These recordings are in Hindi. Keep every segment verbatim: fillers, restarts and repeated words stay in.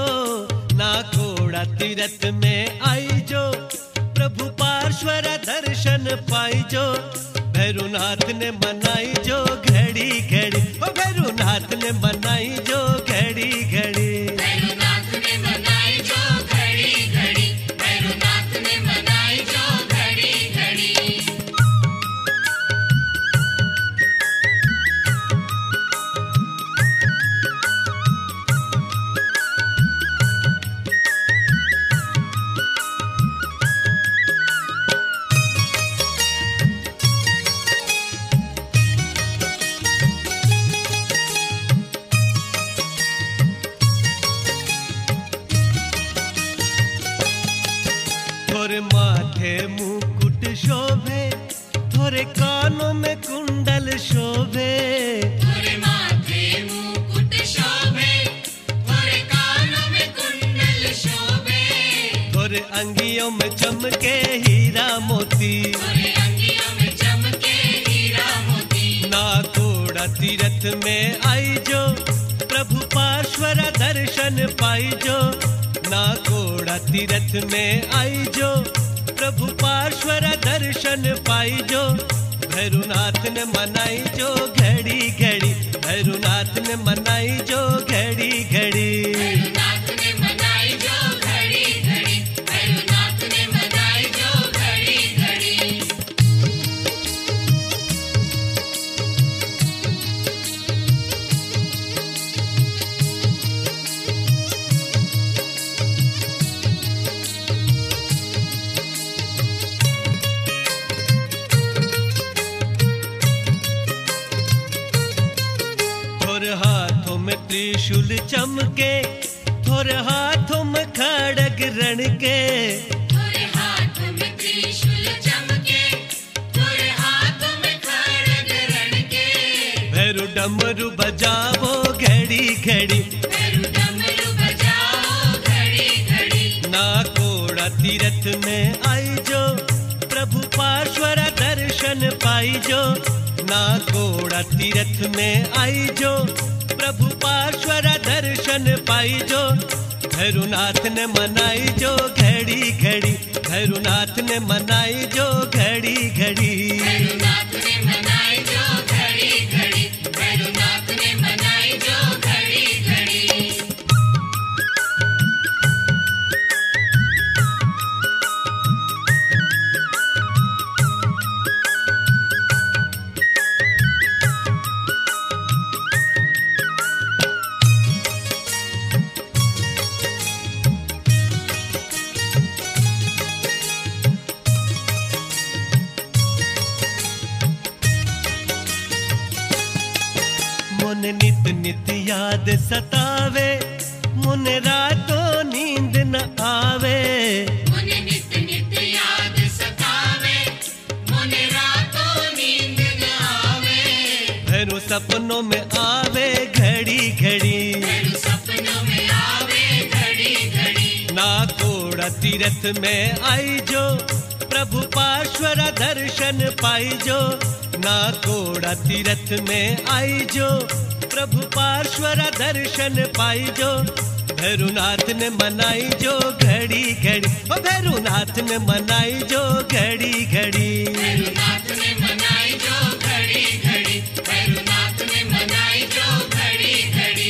ना कोड़ा तीरथ में आई जो, प्रभु पार्श्वर दर्शन पाई जो, भैरुनाथ ने मनाई जो घड़ी घड़ी, ओ भैरुनाथ ने मनाई जो घड़ी घड़ी, भैरुनाथ ने मनाई जो घड़ी घड़ी, भैरुनाथ ने मनाई जो घड़ी घड़ी। थोरे माथे मुकुट शोभे, थोरे कानों में कुंडल शोभे, थोरे माथे मुकुट शोभे, थोरे कानों में कुंडल शोभे, थोरे अंगियों में चमके हीरा मोती, थोरे अंगियों में चमके हीरा मोती। ना कोड़ा तीरथ में आई जो, प्रभु पार्श्वर दर्शन पाई जो, ना कोड़ा तीरथ में आई जो, प्रभु पार्श्वर दर्शन पाई जो, भैरुनाथ ने मनाई जो घड़ी घड़ी, भैरुनाथ ने मनाई जो घड़ी घड़ी, भैरुनाथ ने मनाई जो घड़ी घड़ी, भैरुनाथ ने मनाई जो घड़ी घड़ी। थोरे हाथों में त्रिशूल चमके, थोरे हाथों में खड़ग रण के, थोरे हाथ में त्रिशूल चमके, थोरे हाथ में खड़ग रण के, भैरु डमरू बजावो घड़ी घड़ी, भैरु डमरू बजाओ घड़ी घड़ी। ना कोड़ा तीरथ में आई जो, प्रभु पार्श्वर दर्शन पाई जो, ना कोड़ा तीरथ में आई जो, प्रभु पार्श्वर दर्शन पाई जो, भैरुनाथ ने मनाई जो घड़ी घड़ी, भैरुनाथ ने मनाई जो घड़ी घड़ी, भैरुनाथ ने मनाई जो घड़ी घड़ी, भैरुनाथ ने मनाई जो घड़ी घड़ी। मुन नित नित याद सतावे, मुन रातों नींद न आवे, मुने नित नित याद सतावे, मुने रातों नींद न आवे, भैरु सपनों में आवे घड़ी घड़ी, भैरु सपनों में आवे घड़ी घड़ी। ना कोड़ा तीरथ में आई जो, प्रभु पार्श्वर दर्शन पाई जो, ना कोड़ा तीरथ में आई जो, प्रभु पार्श्वर दर्शन पाई जो, भैरुनाथ ने मनाई जो घड़ी घड़ी, ओ भैरुनाथ ने मनाई जो घड़ी घड़ी, भैरुनाथ ने मनाई जो घड़ी घड़ी, भैरुनाथ ने मनाई जो घड़ी घड़ी।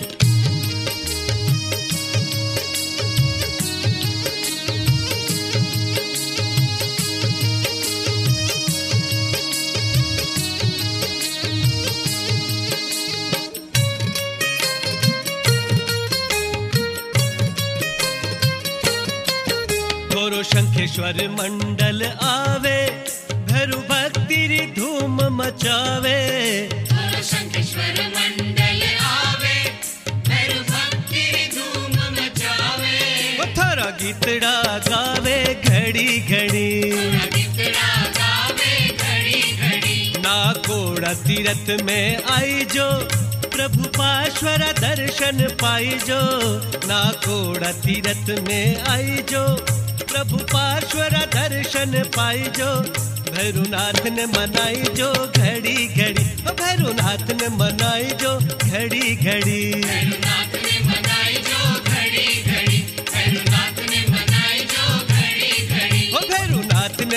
गोरो शंखेश्वर मंडल आवे, भैरु भक्ति री धूम मचावे, थोरो शंखेश्वर मंडल आवे, भैरु भक्ति री धूम मचावे, ओ थारा गीतड़ा गावे घड़ी घड़ी, थोरा गीतड़ा गावे घड़ी घड़ी। ना कोड़ा तीरथ में आई जो, प्रभु पार्श्वर दर्शन पाई जो, ना कोड़ा तीरथ में आई जो, प्रभु पार्श्वर दर्शन पाई जो, भैरुनाथ ने मनाई जो घड़ी घड़ी, ओ भैरुनाथ ने मनाई जो घड़ी घड़ी, भैरुनाथ ने मनाई जो घड़ी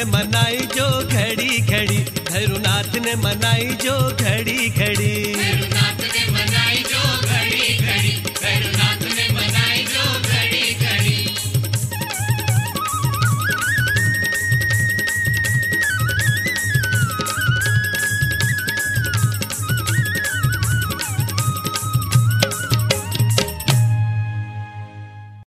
मनाई जो घड़ी घड़ी, भैरुनाथ ने मनाई जो घड़ी घड़ी। भैरुनाथ